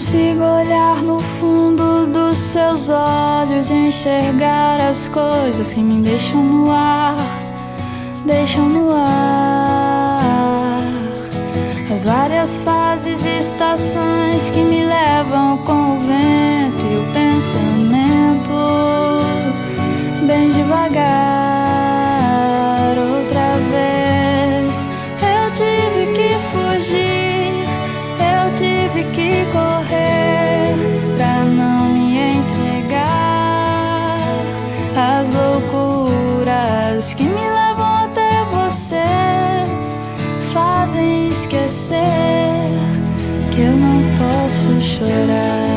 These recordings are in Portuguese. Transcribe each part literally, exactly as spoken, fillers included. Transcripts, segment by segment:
consigo olhar no fundo dos seus olhos e enxergar as coisas que me deixam no ar, deixam no ar. As várias fases e estações que me levam com o vento e o pensamento, bem devagar. Outra vez eu tive que fugir, eu tive que correr pra não me entregar às loucuras que me levam até você, fazem esquecer que eu não posso chorar.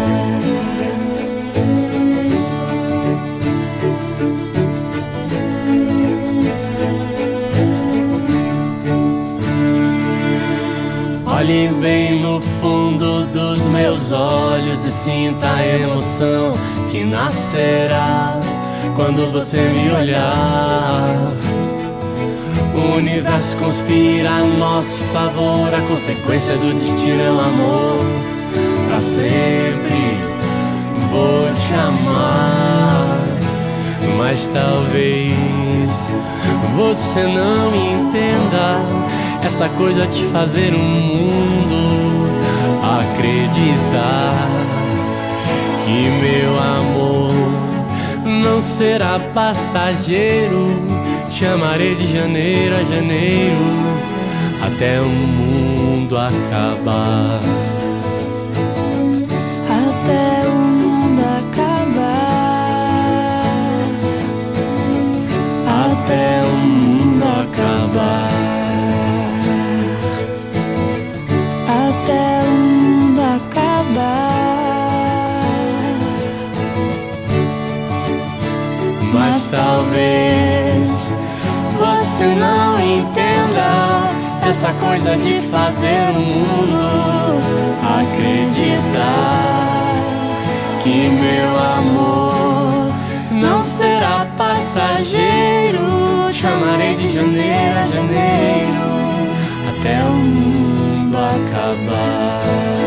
Olhe bem no fundo dos meus olhos e sinta a emoção que nascerá quando você me olhar. O universo conspira a nosso favor, a consequência do destino é o amor. Pra sempre vou te amar, mas talvez você não entenda essa coisa de fazer o mundo acreditar que meu amor não será passageiro. Te amarei de janeiro a janeiro até o mundo acabar. Até o mundo acabar. Até o mundo acabar. Até o mundo acabar. Mas talvez você não entenda essa coisa de fazer o mundo acreditar que meu amor não será passageiro. Te amarei de janeiro a janeiro até o mundo acabar.